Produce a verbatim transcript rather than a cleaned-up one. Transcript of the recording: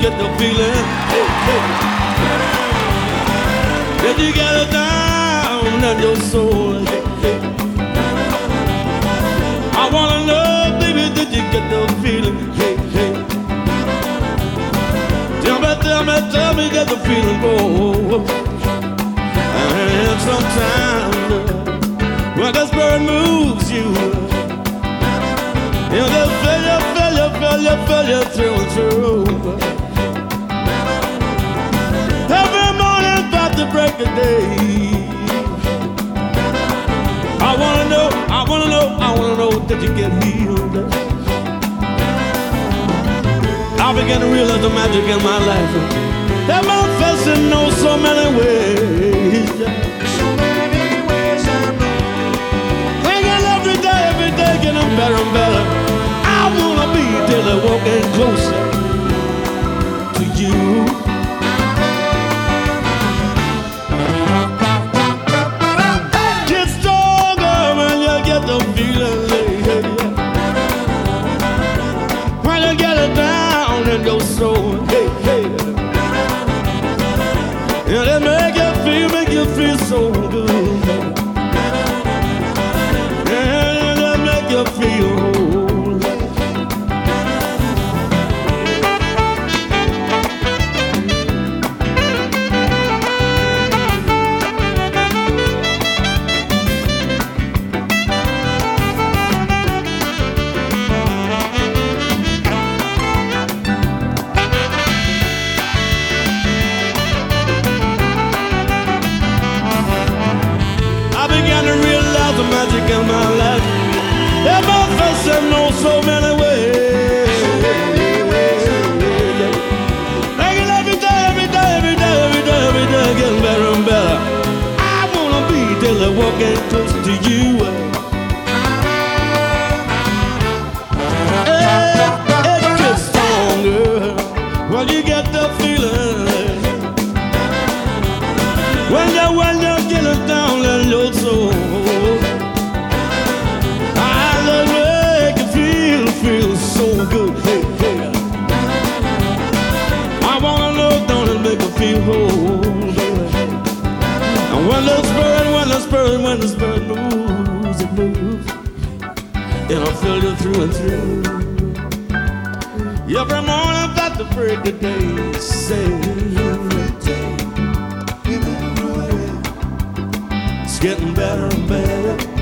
get the feeling? Hey, hey. Did you get it down in your soul? Hey, hey. I wanna know, baby, did you get the feeling? Hey, hey. Tell me, tell me, tell me, get the feeling, oh. And sometimes when the spirit moves you, you just feel you, feel you, feel you, feel you through and through. Every morning about to break the day, I wanna know, I wanna know, I wanna know, did you get healed? I began to realize the magic in my life. That manifesting in so many ways. So many ways I know. Thinking every day, every day, getting better and better. I wanna be till I'm walking closer to you. Get stronger when you get the feeling. When you get it down in your soul. Hey, hey. And it make you feel, make you feel so good. And it make you feel whole. The magic in my life, that manifesting in so many ways. Making every day, every day, every day, every day, every day, getting better and better. I wanna be till I'm walking close to you. It, it gets stronger when you get the feeling. When you, when you get it down in your soul. Feel so good, hey, hey. I wanna know, don't it make me feel whole, baby. And when the spirit, when the spirit, when the spirit moves, it moves, and I feel you through and through. Every morning about to break the day, say it's getting better and better.